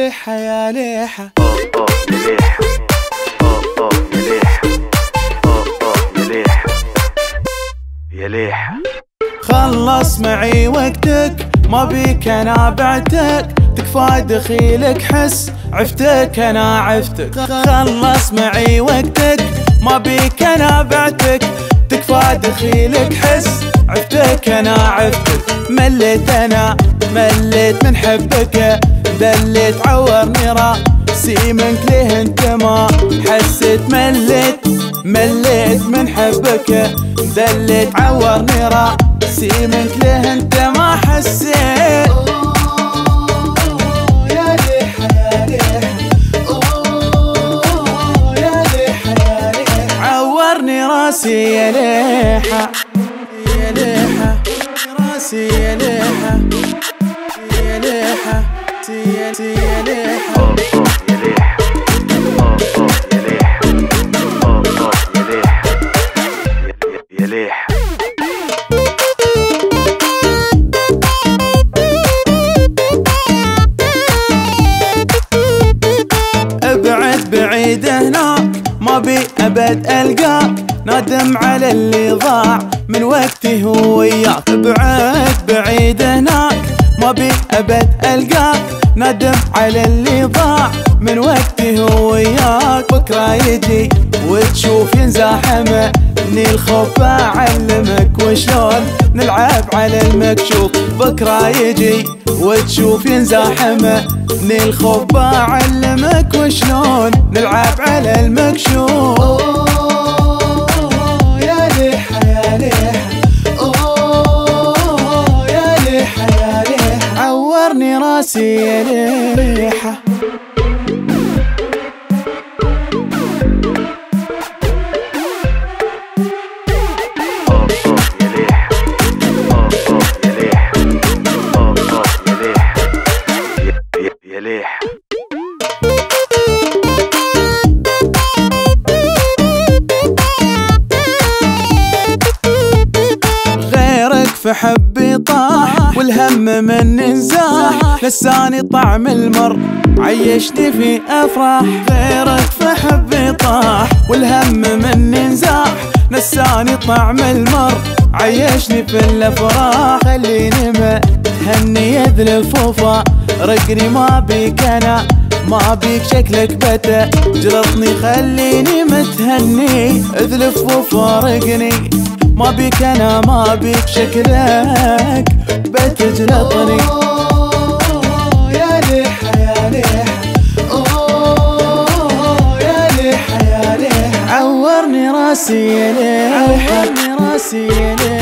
ليحة يا ليحة يا ليحة خلص معي وقتك ما بيك انا بعتك، تكفى دخيلك حس عفتك انا عفتك. خلص معي وقتك ما بيك انا بعتك، تكفى دخيلك حس عفتك انا عفتك. مليت انا مليت من حبك، دليت عورني راسي منك ليه انت ما حسيت. مليت من حبك، دليت عورني راسي منك ليه انت ما حسيت. يا ليحة يا ليحة يا ليحة يا ليحة عورني راسي يا ليحة يا ليحة راسي يا ليحة يا ليحة يا ليحة يا ليحة ابعد بعيد هناك ما بي ابد القاك، نادم على اللي ضاع من وقتي هو وياك. ابعد بعيد هناك ما بي ابد القاك، نادم على اللي ضاع من وقتي هو وياك. بكره يجي وتشوف ينزاحمه اني الخوف بعلمك وشلون نلعب على المكشوف. بكره يجي وتشوف ينزاحمه اني الخوف بعلمك وشلون نلعب على المكشوف. يا ليحة يا ليحة يا ليحة يا ليحة عورني راسي يا ليحة. يا ليحة غيرك في حبي طاح والهم من نزاح، لساني طعم المر عيشني في افراح. غيرك في حبي طاح والهم من نزاح، لساني طعم المر عيشني في الافراح. خليني متهني يذلف وفارقني ما بيك انا ما بيك شكلك بتا جلطني. خليني متهني اذلف وفارقني ما بيك انا ما بيك شكلك بتجلطني. يا ليحة يا ليحة يا ليحة يا ليحة عورني راسي يا ليحة عورني راسي يا ليحة.